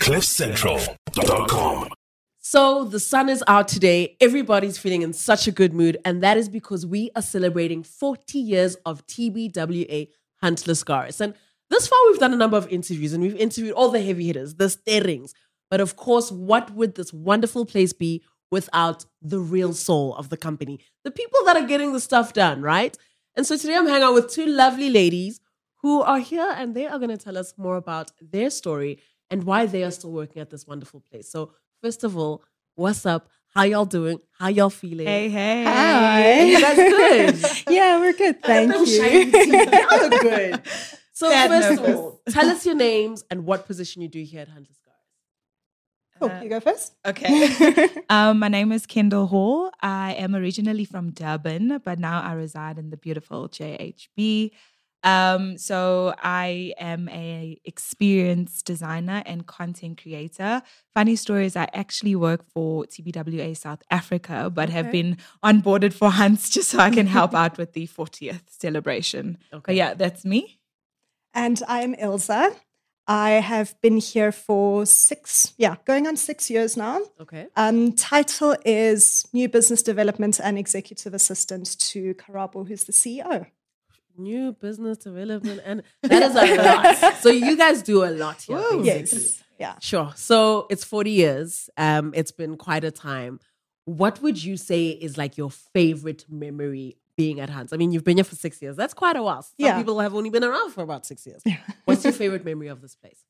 CliffCentral.com. So the sun is out today. Everybody's feeling in such a good mood. And that is because we are celebrating 40 years of TBWA Hunt Lascaris. And thus far, we've done a number of interviews and we've interviewed all the heavy hitters, the sterrings. But of course, what would this wonderful place be without the real soul of the company? The people that are getting the stuff done, right? And so today I'm hanging out with two lovely ladies who are here and they are going to tell us more about their story and why they are still working at this wonderful place. So first of all, what's up? How y'all doing? How y'all feeling? Hey. Hi. You guys good? Yeah, we're good. Thank you. Y'all look good. So Bad first nervous. of all, tell us your names and what position you do here at Hunt Lascaris. Cool. You go first. Okay. My name is Kendall Hall. I am originally from Durban, but now I reside in the beautiful JHB. So I am a experienced designer and content creator. Funny story is I actually work for TBWA South Africa, but have been onboarded for Hunts just so I can help out with the 40th celebration. Okay. But yeah, that's me. And I am Ilza. I have been here for going on 6 years now. Okay. Title is New Business Development and Executive Assistant to Karabo, who's the CEO. New business development, and that is a lot. So you guys do a lot here. basically. Yes. Yeah. Sure. So it's 40 years. It's been quite a time. What would you say is like your favorite memory being at Hunts? I mean, you've been here for 6 years. That's quite a while. Some Yeah. people have only been around for about 6 years. What's your favorite memory of this place?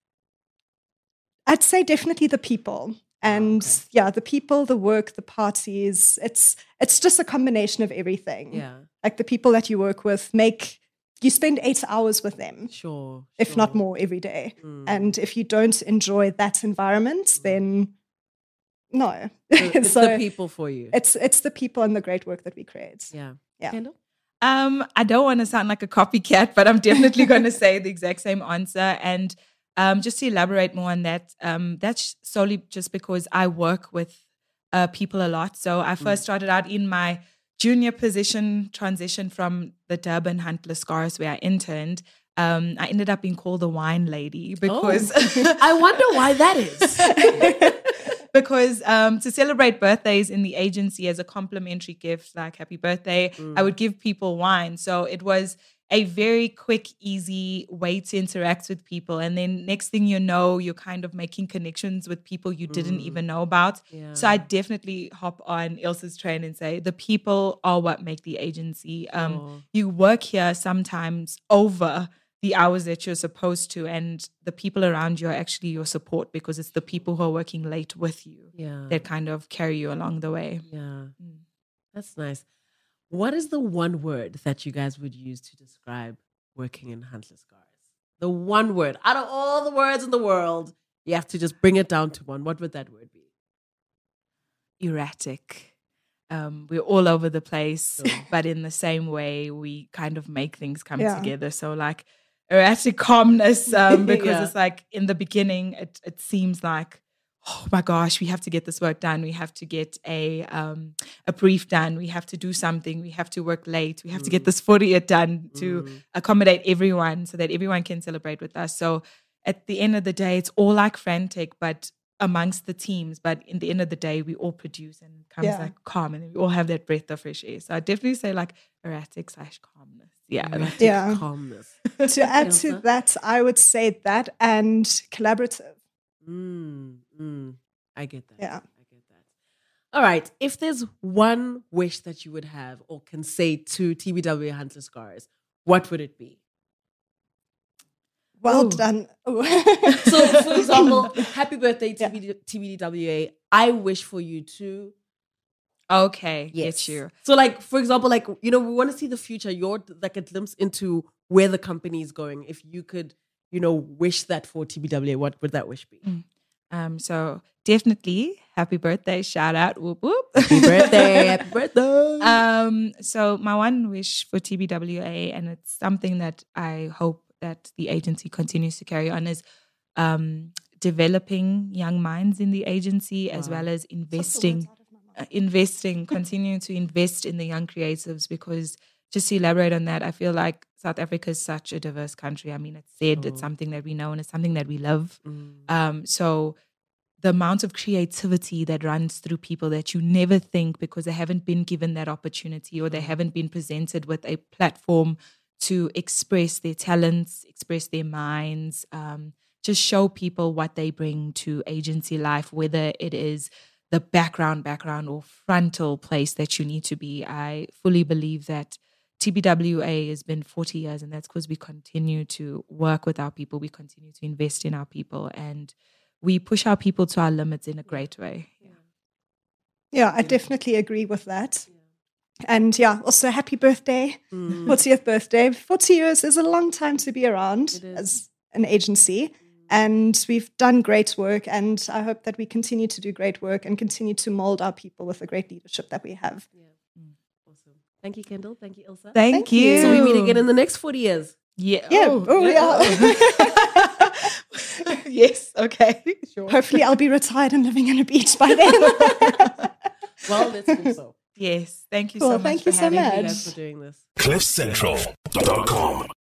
I'd say definitely the people. And the people, the work, the parties, it's just a combination of everything. Yeah. Like the people that you work with you spend 8 hours with them, Sure. if not more, every day. And if you don't enjoy that environment, then no. It's So the people for you. it's the people and the great work that we create. Yeah. Yeah. Kendall? I don't want to sound like a copycat, but I'm definitely going to say the exact same answer. And just to elaborate more on that, that's solely just because I work with people a lot. So I first started out in my junior position, transition from the Durban Hunt Lascaris where I interned. I ended up being called the wine lady because I wonder why that is. because to celebrate birthdays in the agency as a complimentary gift, like happy birthday, I would give people wine. So it was a very quick, easy way to interact with people. And then next thing you know, you're kind of making connections with people you didn't even know about. Yeah. So I definitely hop on Ilse's train and say the people are what make the agency. You work here sometimes over the hours that you're supposed to, and the people around you are actually your support because it's the people who are working late with you that kind of carry you along the way. Yeah. That's nice. What is the one word that you guys would use to describe working in Hunt Lascaris? The one word. Out of all the words in the world, you have to just bring it down to one. What would that word be? Erratic. We're all over the place, but in the same way, we kind of make things come together. So like erratic calmness, because it's like in the beginning, it seems like, oh my gosh, we have to get this work done. We have to get a brief done. We have to do something. We have to work late. We have to get this 40th done to accommodate everyone so that everyone can celebrate with us. So at the end of the day, it's all like frantic, but amongst the teams. But in the end of the day, we all produce and it comes like calm and we all have that breath of fresh air. So I definitely say like erratic/calmness. Yeah. Erratic calmness. To add to that, I would say that and collaborative. I get that. Yeah. I get that. All right. If there's one wish that you would have or can say to TBWA Hunt Lascaris, what would it be? Well done. So, for example, happy birthday, TBWA. I wish for you to. Okay, get you. So, like, for example, like, we want to see the future. You're like a glimpse into where the company is going. If you could, wish that for TBWA, what would that wish be? So definitely happy birthday, shout out, whoop whoop. Happy birthday, happy birthday. So my one wish for TBWA, and it's something that I hope that the agency continues to carry on, is developing young minds in the agency as well as continuing to invest in the young creatives, because just to elaborate on that, I feel like South Africa is such a diverse country. I mean, it's something that we know and it's something that we love. So the amount of creativity that runs through people that you never think, because they haven't been given that opportunity or they haven't been presented with a platform to express their talents, express their minds, just show people what they bring to agency life, whether it is the background or frontal place that you need to be. I fully believe that TBWA has been 40 years, and that's because we continue to work with our people, we continue to invest in our people, and we push our people to our limits in a great way. Yeah, I definitely agree with that. And also happy birthday, 40th birthday. 40 years is a long time to be around as an agency. And we've done great work, and I hope that we continue to do great work and continue to mold our people with the great leadership that we have. Awesome. Thank you, Kendall. Thank you, Ilse. Thank you. So we meet again in the next 40 years. Yeah. Yes. Okay. Sure. Hopefully I'll be retired and living on a beach by then. Well, let's hope so. Yes. Thank you so much. Thank you so much. Thanks for doing this. CliffCentral.com